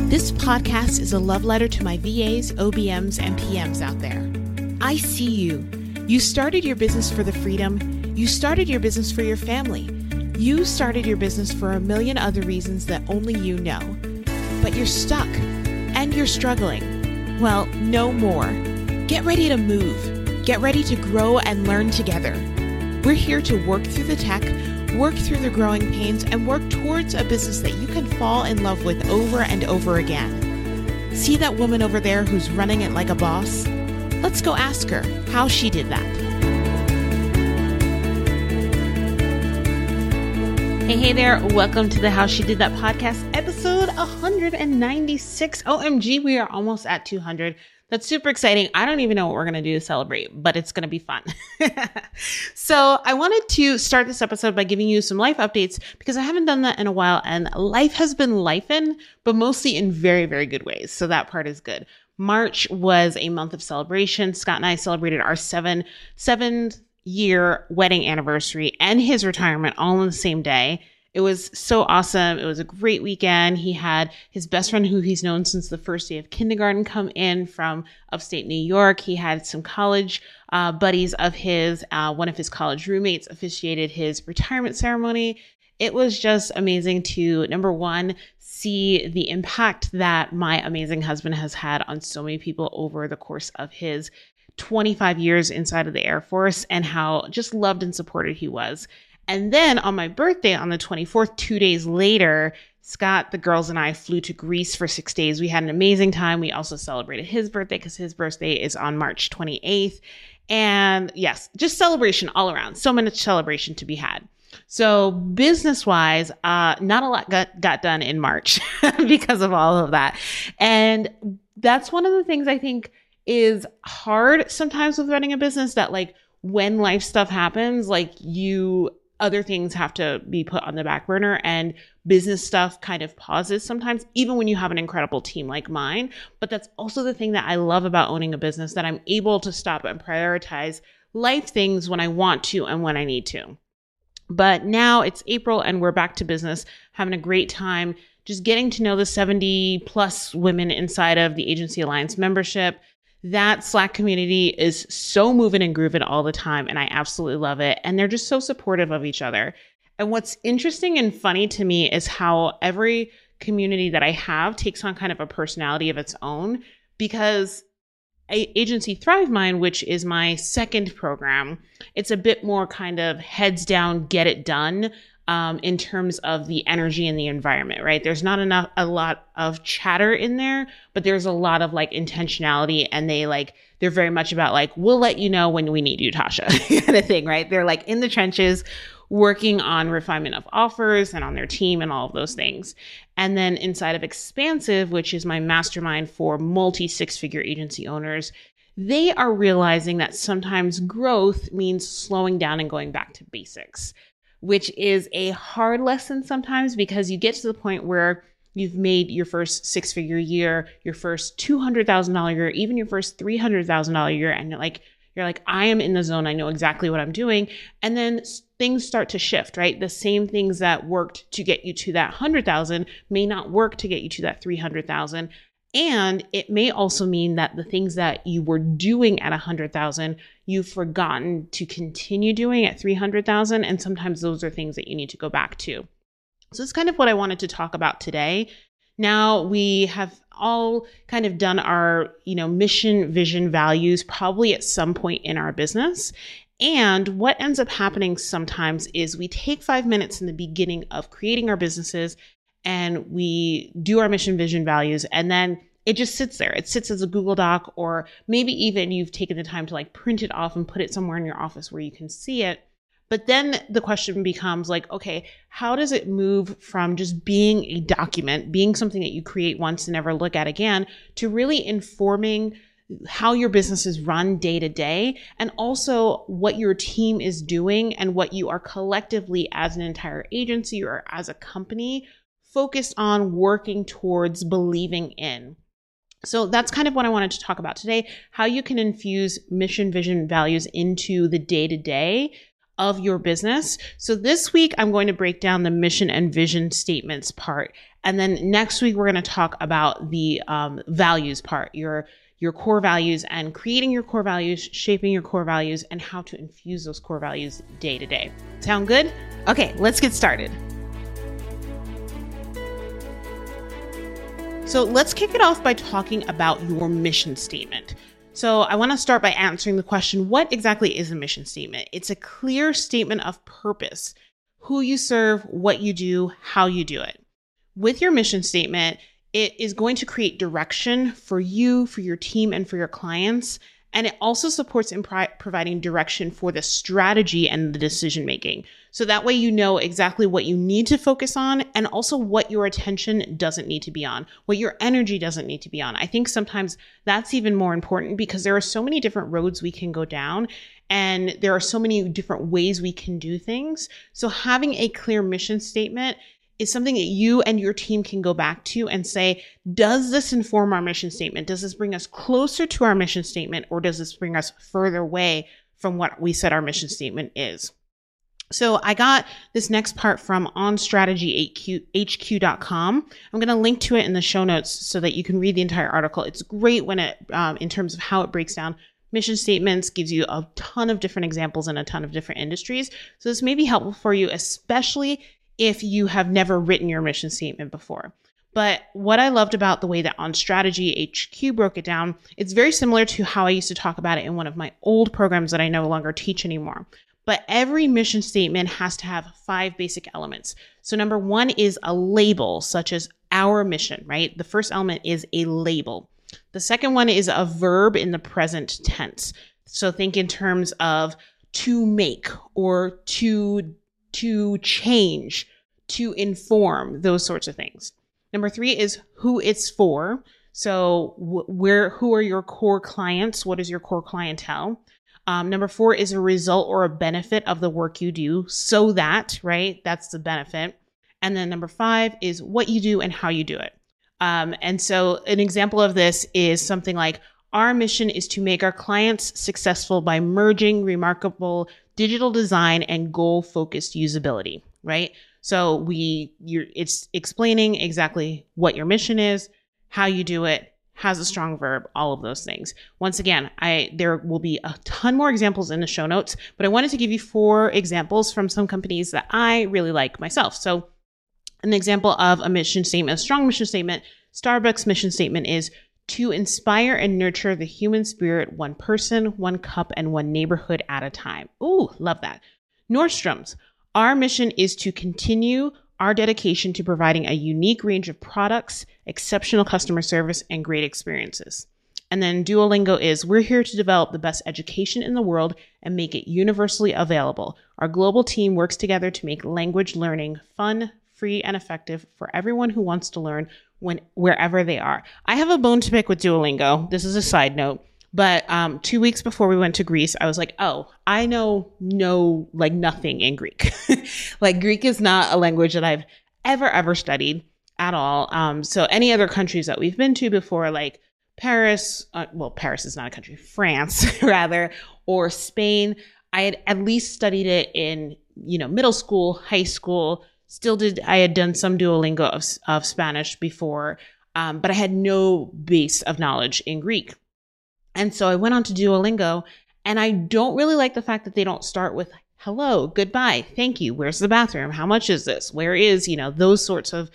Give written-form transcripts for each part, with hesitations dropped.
This podcast is a love letter to my VAs, OBMs, and PMs out there. I see you. You started your business for the freedom. You started your business for your family. You started your business for a million other reasons that only you know. But you're stuck and you're struggling. Well, no more. Get ready to move. Get ready to grow and learn together. We're here to work through the tech, work through the growing pains, and work towards a business that you can fall in love with over and over again. See that woman over there who's running it like a boss? Let's go ask her how she did that. Hey there. Welcome to the How She Did That podcast, episode 196. OMG, we are almost at 200. That's super exciting. I don't even know what we're going to do to celebrate, but it's going to be fun. So I wanted to start this episode by giving you some life updates because I haven't done that in a while and life has been lifing, but mostly in very, very good ways. So that part is good. March was a month of celebration. Scott and I celebrated our seventh year wedding anniversary and his retirement all on the same day. It was so awesome. It was a great weekend. He had his best friend who he's known since the first day of kindergarten come in from upstate New York. He had some college buddies of his. One of his college roommates officiated his retirement ceremony. It was just amazing to, number one, see the impact that my amazing husband has had on so many people over the course of his 25 years inside of the Air Force and how just loved and supported he was. And then on my birthday on the 24th, 2 days later, Scott, the girls, and I flew to Greece for 6 days. We had an amazing time. We also celebrated his birthday because his birthday is on March 28th. And yes, just celebration all around. So much celebration to be had. So business-wise, not a lot got done in March because of all of that. And that's one of the things I think is hard sometimes with running a business, that like when life stuff happens, other things have to be put on the back burner and business stuff kind of pauses sometimes, even when you have an incredible team like mine. But that's also the thing that I love about owning a business, that I'm able to stop and prioritize life things when I want to and when I need to. But now it's April and we're back to business, having a great time, just getting to know the 70 plus women inside of the Agency Alliance membership. That Slack community is so moving and grooving all the time, and I absolutely love it. And they're just so supportive of each other. And what's interesting and funny to me is how every community that I have takes on kind of a personality of its own, because Agency Thrive Mind, which is my second program, it's a bit more kind of heads down, get it done. In terms of the energy and the environment, right? There's not a lot of chatter in there, but there's a lot of like intentionality, and they're very much about like, we'll let you know when we need you, Tasha, kind of thing, right? They're like in the trenches working on refinement of offers and on their team and all of those things. And then inside of Expansive, which is my mastermind for multi-six-figure agency owners, they are realizing that sometimes growth means slowing down and going back to basics, which is a hard lesson sometimes, because you get to the point where you've made your first six-figure year, your first $200,000 year, even your first $300,000 year, and you're like, I am in the zone. I know exactly what I'm doing. And then things start to shift, right? The same things that worked to get you to that 100,000 may not work to get you to that 300,000. And it may also mean that the things that you were doing at 100,000, you've forgotten to continue doing at 300,000. And sometimes those are things that you need to go back to. So it's kind of what I wanted to talk about today. Now we have all kind of done our, mission, vision, values, probably at some point in our business. And what ends up happening sometimes is we take 5 minutes in the beginning of creating our businesses and we do our mission, vision, values, and then it just sits there. It sits as a Google Doc, or maybe even you've taken the time to like print it off and put it somewhere in your office where you can see it. But then the question becomes like, okay, how does it move from just being a document, being something that you create once and never look at again, to really informing how your business is run day to day, and also what your team is doing and what you are collectively as an entire agency or as a company focused on working towards believing in. So that's kind of what I wanted to talk about today, how you can infuse mission, vision, values into the day-to-day of your business. So this week, I'm going to break down the mission and vision statements part. And then next week, we're going to talk about the values part, your core values and creating your core values, shaping your core values, and how to infuse those core values day to day. Sound good? Okay, let's get started. So let's kick it off by talking about your mission statement. So I want to start by answering the question, what exactly is a mission statement? It's a clear statement of purpose, who you serve, what you do, how you do it. With your mission statement, it is going to create direction for you, for your team, and for your clients. And it also supports in providing direction for the strategy and the decision making. So that way you know exactly what you need to focus on and also what your attention doesn't need to be on, what your energy doesn't need to be on. I think sometimes that's even more important because there are so many different roads we can go down and there are so many different ways we can do things. So having a clear mission statement is something that you and your team can go back to and say, does this inform our mission statement? Does this bring us closer to our mission statement, or does this bring us further away from what we said our mission statement is? So I got this next part from onstrategyhq.com. I'm going to link to it in the show notes so that you can read the entire article. It's great when it, in terms of how it breaks down mission statements, gives you a ton of different examples in a ton of different industries. So this may be helpful for you, especially if you have never written your mission statement before. But what I loved about the way that On Strategy HQ broke it down, it's very similar to how I used to talk about it in one of my old programs that I no longer teach anymore. But every mission statement has to have 5 basic elements. So number 1 is a label, such as our mission, right? The first element is a label. The second one is a verb in the present tense. So think in terms of to make or to change, to inform, those sorts of things. Number 3 is who it's for. So who are your core clients? What is your core clientele? Number 4 is a result or a benefit of the work you do, so that, right? That's the benefit. And then number 5 is what you do and how you do it. And so an example of this is something like, our mission is to make our clients successful by merging remarkable digital design and goal-focused usability, right? So it's explaining exactly what your mission is, how you do it, has a strong verb, all of those things. Once again, there will be a ton more examples in the show notes, but I wanted to give you 4 examples from some companies that I really like myself. So an example of a mission statement, a strong mission statement, Starbucks mission statement is to inspire and nurture the human spirit, one person, one cup, and one neighborhood at a time. Ooh, love that. Nordstrom's, our mission is to continue our dedication to providing a unique range of products, exceptional customer service, and great experiences. And then Duolingo is, we're here to develop the best education in the world and make it universally available. Our global team works together to make language learning fun, free, and effective for everyone who wants to learn wherever they are. I have a bone to pick with Duolingo. This is a side note, but 2 weeks before we went to Greece, I was like, oh, I know like nothing in Greek. Like Greek is not a language that I've ever studied at all. So any other countries that we've been to before, like Paris, Paris is not a country, France rather, or Spain, I had at least studied it in, middle school, high school. I had done some Duolingo of Spanish before, but I had no base of knowledge in Greek. And so I went on to Duolingo, and I don't really like the fact that they don't start with hello, goodbye, thank you, where's the bathroom, how much is this, where is, those sorts of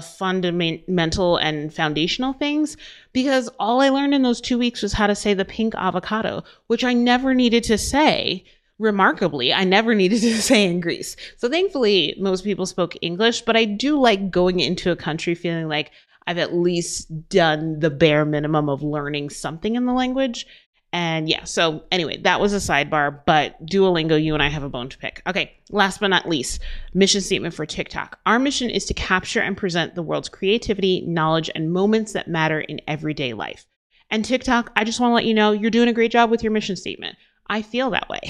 fundamental and foundational things, because all I learned in those 2 weeks was how to say the pink avocado, which I never needed to say. Remarkably, I never needed to say in Greece. So thankfully, most people spoke English, but I do like going into a country feeling like I've at least done the bare minimum of learning something in the language. And yeah, so anyway, that was a sidebar, but Duolingo, you and I have a bone to pick. Okay, last but not least, mission statement for TikTok. Our mission is to capture and present the world's creativity, knowledge, and moments that matter in everyday life. And TikTok, I just want to let you know, you're doing a great job with your mission statement. I feel that way.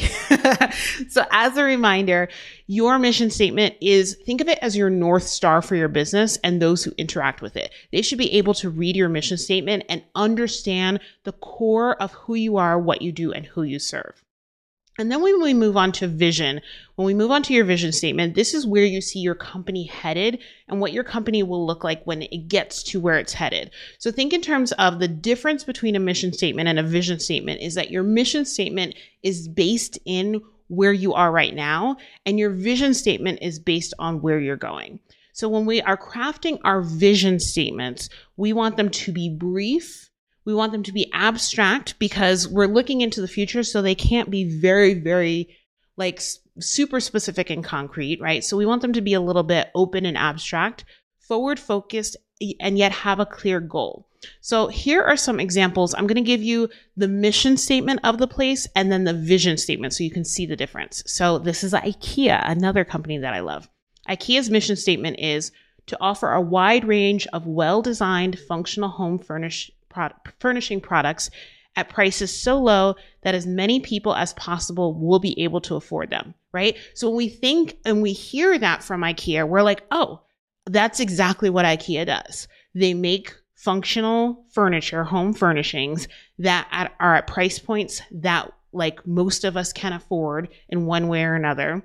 So as a reminder, your mission statement is, think of it as your North Star for your business and those who interact with it. They should be able to read your mission statement and understand the core of who you are, what you do, and who you serve. And then when we move on to vision, when we move on to your vision statement, this is where you see your company headed and what your company will look like when it gets to where it's headed. So think in terms of the difference between a mission statement and a vision statement is that your mission statement is based in where you are right now, and your vision statement is based on where you're going. So when we are crafting our vision statements, we want them to be brief. We want them to be abstract because we're looking into the future, so they can't be very, very like super specific and concrete, right? So we want them to be a little bit open and abstract, forward focused, and yet have a clear goal. So here are some examples. I'm going to give you the mission statement of the place and then the vision statement so you can see the difference. So this is IKEA, another company that I love. IKEA's mission statement is to offer a wide range of well-designed functional home furnishing products at prices so low that as many people as possible will be able to afford them, right? So when we think and we hear that from IKEA, we're like, oh, that's exactly what IKEA does. They make functional furniture, home furnishings that are at price points that like most of us can afford in one way or another.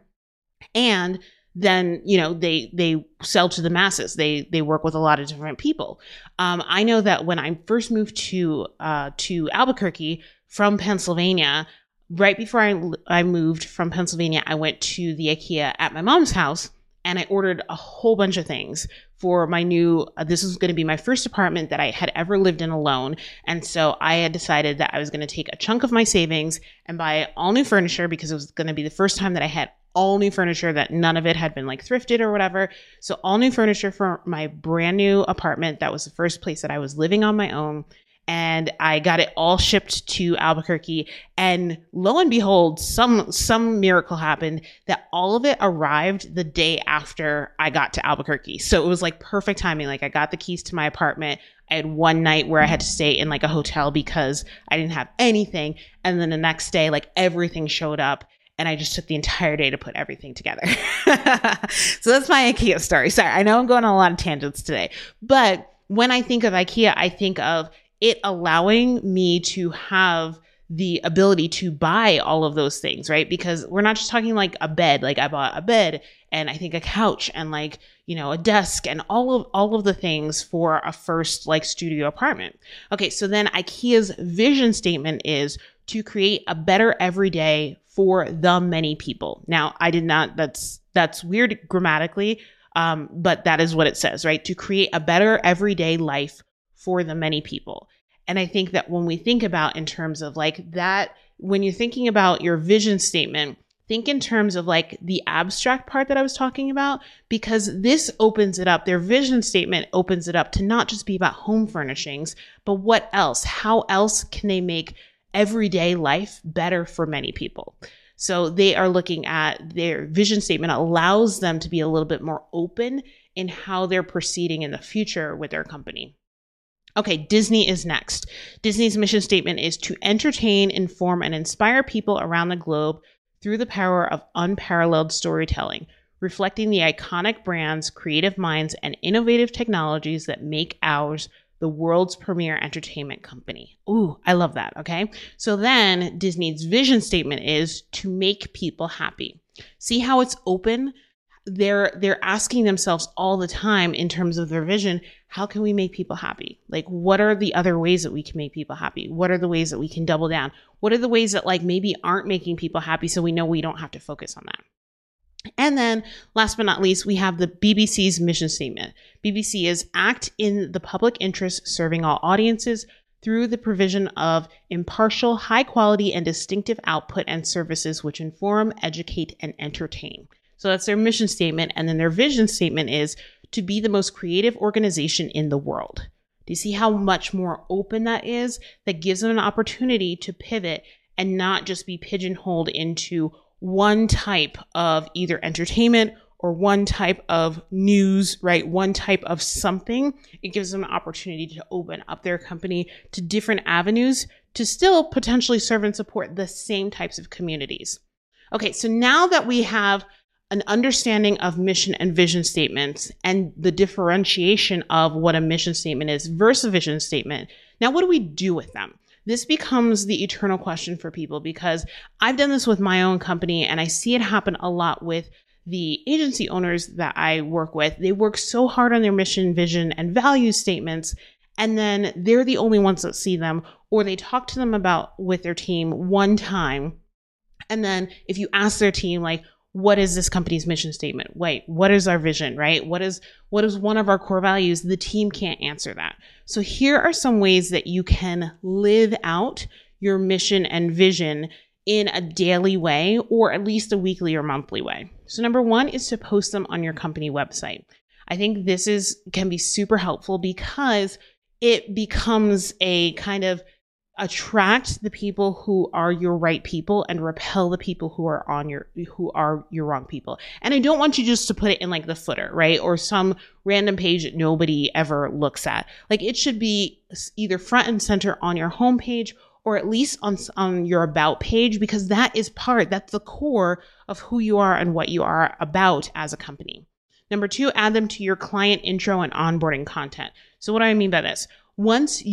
And then, they sell to the masses. They work with a lot of different people. I know that when I first moved to Albuquerque from Pennsylvania, right before I moved from Pennsylvania, I went to the IKEA at my mom's house and I ordered a whole bunch of things for my this was going to be my first apartment that I had ever lived in alone. And so I had decided that I was going to take a chunk of my savings and buy all new furniture because it was going to be the first time that I had all new furniture, that none of it had been like thrifted or whatever. So all new furniture for my brand new apartment. That was the first place that I was living on my own. And I got it all shipped to Albuquerque. And lo and behold, some miracle happened that all of it arrived the day after I got to Albuquerque. So it was like perfect timing. Like I got the keys to my apartment. I had one night where I had to stay in like a hotel because I didn't have anything. And then the next day, like everything showed up. And I just took the entire day to put everything together. So that's my IKEA story. Sorry, I know I'm going on a lot of tangents today. But when I think of IKEA, I think of it allowing me to have the ability to buy all of those things, right? Because we're not just talking like a bed. Like I bought a bed and I think a couch and like, a desk and all of the things for a first like studio apartment. Okay, so then IKEA's vision statement is to create a better everyday for the many people. Now, I did not, that's weird grammatically, but that is what it says, right? To create a better everyday life for the many people. And I think that when we think about in terms of like that, when you're thinking about your vision statement, think in terms of like the abstract part that I was talking about, because this opens it up. Their vision statement opens it up to not just be about home furnishings, but what else? How else can they make everyday life better for many people? So they are looking at their vision statement allows them to be a little bit more open in how they're proceeding in the future with their company. Okay, Disney is next. Disney's mission statement is to entertain, inform, and inspire people around the globe through the power of unparalleled storytelling, reflecting the iconic brands, creative minds, and innovative technologies that make ours the world's premier entertainment company. Ooh, I love that. Okay. So then Disney's vision statement is to make people happy. See how it's open? They're asking themselves all the time in terms of their vision, how can we make people happy? Like, what are the other ways that we can make people happy? What are the ways that we can double down? What are the ways that like maybe aren't making people happy so we know we don't have to focus on that? And then last but not least, we have the BBC's mission statement. BBC is act in the public interest, serving all audiences through the provision of impartial, high quality, and distinctive output and services which inform, educate, and entertain. So that's their mission statement. And then their vision statement is to be the most creative organization in the world. Do you see how much more open that is? That gives them an opportunity to pivot and not just be pigeonholed into one type of either entertainment or one type of news, right? One type of something. It gives them an opportunity to open up their company to different avenues to still potentially serve and support the same types of communities. Okay, so now that we have an understanding of mission and vision statements and the differentiation of what a mission statement is versus a vision statement, now what do we do with them? this becomes the eternal question for people, because I've done this with my own company and I see it happen a lot with the agency owners that I work with. They work so hard on their mission, vision, and value statements, and then they're the only ones that see them, or they talk to them about with their team one time. And then if you ask their team, like, what is this company's mission statement? Wait, what is our vision, right? What is one of our core values? The team can't answer that. So here are some ways that you can live out your mission and vision in a daily way, or at least a weekly or monthly way. So number one is to post them on your company website. I think this can be super helpful because it becomes a kind of attract the people who are your right people and repel the people who are your wrong people. And I don't want you just to put it in like the footer, right? Or some random page that nobody ever looks at. Like, it should be either front and center on your homepage, or at least on your about page, because that's the core of who you are and what you are about as a company. Number two, add them to your client intro and onboarding content. So what do I mean by this? Once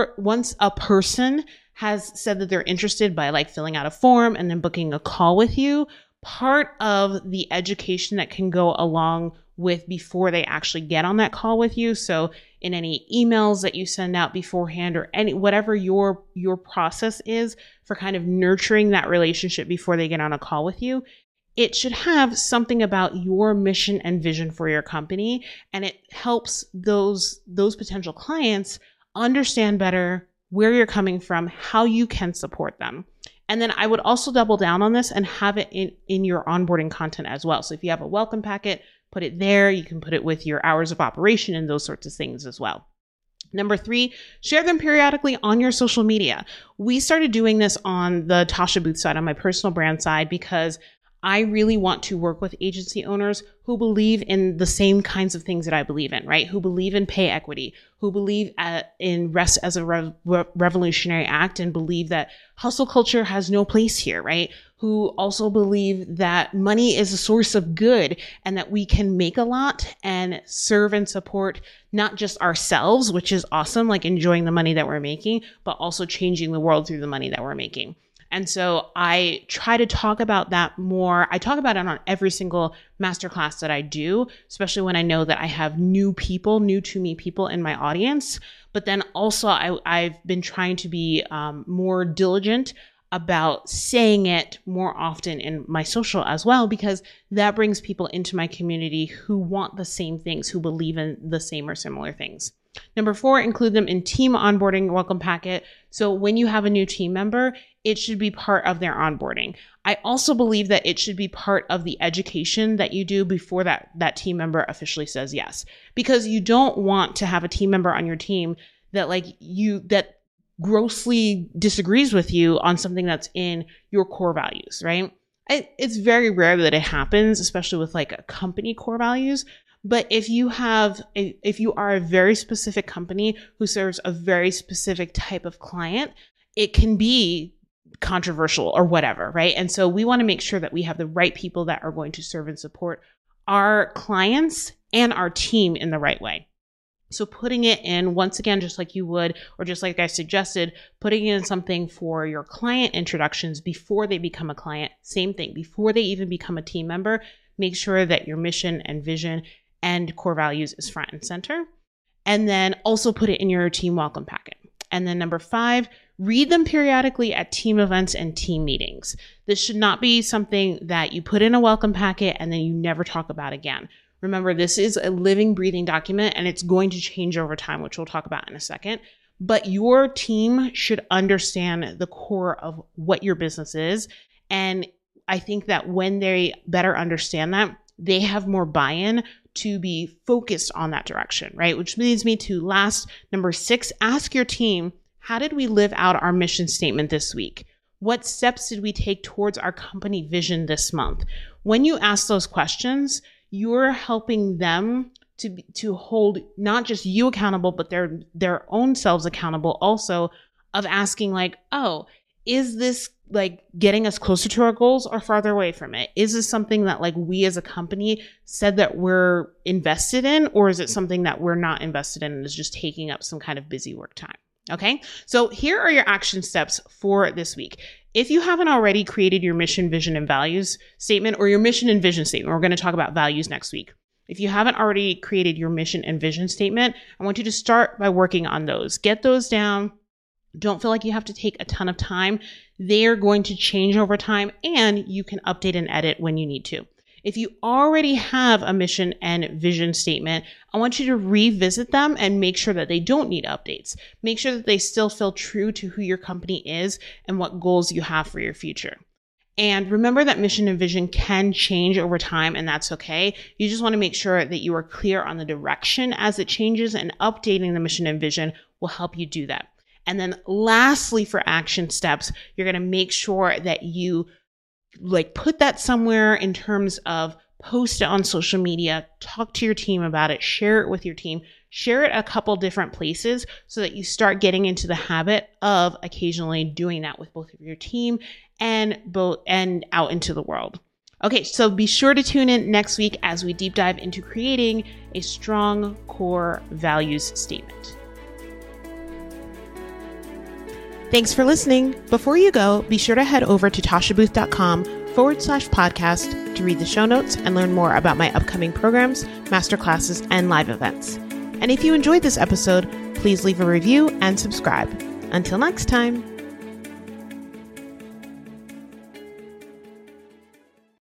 a person has said that they're interested by like filling out a form and then booking a call with you, part of the education that can go along with before they actually get on that call with you. So in any emails that you send out beforehand, or whatever your process is for kind of nurturing that relationship before they get on a call with you, it should have something about your mission and vision for your company. And it helps those potential clients understand better where you're coming from, how you can support them. And then I would also double down on this and have it in your onboarding content as well. So if you have a welcome packet, put it there. You can put it with your hours of operation and those sorts of things as well. Number three, share them periodically on your social media. We started doing this on the Tasha Booth side, on my personal brand side, because I really want to work with agency owners who believe in the same kinds of things that I believe in, right? Who believe in pay equity, who believe in rest as a revolutionary act, and believe that hustle culture has no place here, right? Who also believe that money is a source of good and that we can make a lot and serve and support not just ourselves, which is awesome, like enjoying the money that we're making, but also changing the world through the money that we're making. And so I try to talk about that more. I talk about it on every single masterclass that I do, especially when I know that I have new to me people in my audience. But then also I've been trying to be more diligent about saying it more often in my social as well, because that brings people into my community who want the same things, who believe in the same or similar things. Number four, include them in team onboarding welcome packet. So when you have a new team member, it should be part of their onboarding. I also believe that it should be part of the education that you do before that team member officially says yes, because you don't want to have a team member on your team that grossly disagrees with you on something that's in your core values, right? It's very rare that it happens, especially with like a company core values. But if you are a very specific company who serves a very specific type of client, it can be controversial or whatever, right? And so we want to make sure that we have the right people that are going to serve and support our clients and our team in the right way. So putting it in, once again, just like you would, or just like I suggested, putting in something for your client introductions before they become a client, same thing, before they even become a team member, make sure that your mission and vision and core values is front and center. And then also put it in your team welcome packet. And then number five, read them periodically at team events and team meetings. This should not be something that you put in a welcome packet and then you never talk about again. Remember, this is a living, breathing document and it's going to change over time, which we'll talk about in a second. But your team should understand the core of what your business is. And I think that when they better understand that, they have more buy-in to be focused on that direction, right? Which leads me to number 6, ask your team, how did we live out our mission statement this week? What steps did we take towards our company vision this month? When you ask those questions, you're helping them to hold not just you accountable, but their own selves accountable also, of asking like, oh, is this like getting us closer to our goals or farther away from it? Is this something that like we as a company said that we're invested in, or is it something that we're not invested in and is just taking up some kind of busy work time, Okay, so here are your action steps for this week. If you haven't already created your mission, vision, and values statement, or your mission and vision statement, we're going to talk about values next week. If you haven't already created your mission and vision statement, I want you to start by working on those. Get those down. Don't feel like you have to take a ton of time. They're going to change over time, and you can update and edit when you need to. If you already have a mission and vision statement, I want you to revisit them and make sure that they don't need updates. Make sure that they still feel true to who your company is and what goals you have for your future. And remember that mission and vision can change over time, and that's okay. You just want to make sure that you are clear on the direction as it changes, and updating the mission and vision will help you do that. And then lastly, for action steps, you're going to make sure that you put that somewhere in terms of post it on social media, talk to your team about it, share it with your team, share it a couple different places so that you start getting into the habit of occasionally doing that with both of your team and out into the world. Okay, so be sure to tune in next week as we deep dive into creating a strong core values statement. Thanks for listening. Before you go, be sure to head over to tashabooth.com/podcast to read the show notes and learn more about my upcoming programs, masterclasses, and live events. And if you enjoyed this episode, please leave a review and subscribe. Until next time.